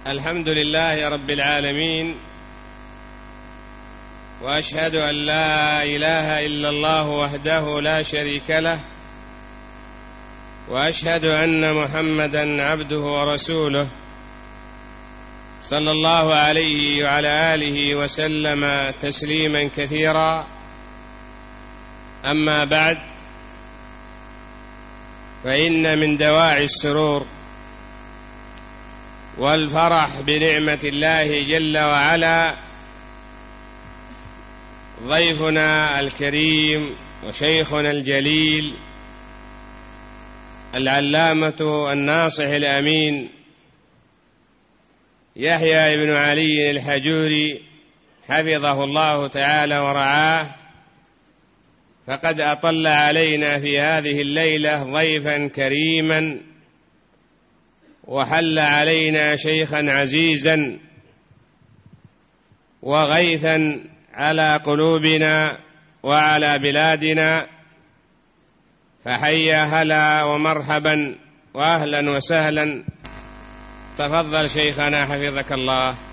الحمد لله رب العالمين، وأشهد أن لا إله إلا الله وحده لا شريك له، وأشهد أن محمدًا عبده ورسوله صلى الله عليه وعلى آله وسلم تسليمًا كثيرا. أما بعد، فإن من دواعي السرور والفرح بنعمة الله جل وعلا ضيفنا الكريم وشيخنا الجليل العلامة الناصح الأمين يحيى بن علي الحجوري حفظه الله تعالى ورعاه، فقد أطل علينا في هذه الليلة ضيفا كريما، وحل علينا شيخا عزيزا وغيثا على قلوبنا وعلى بلادنا، فحيا هلا ومرحبا وأهلا وسهلا. تفضل شيخنا حفظك الله.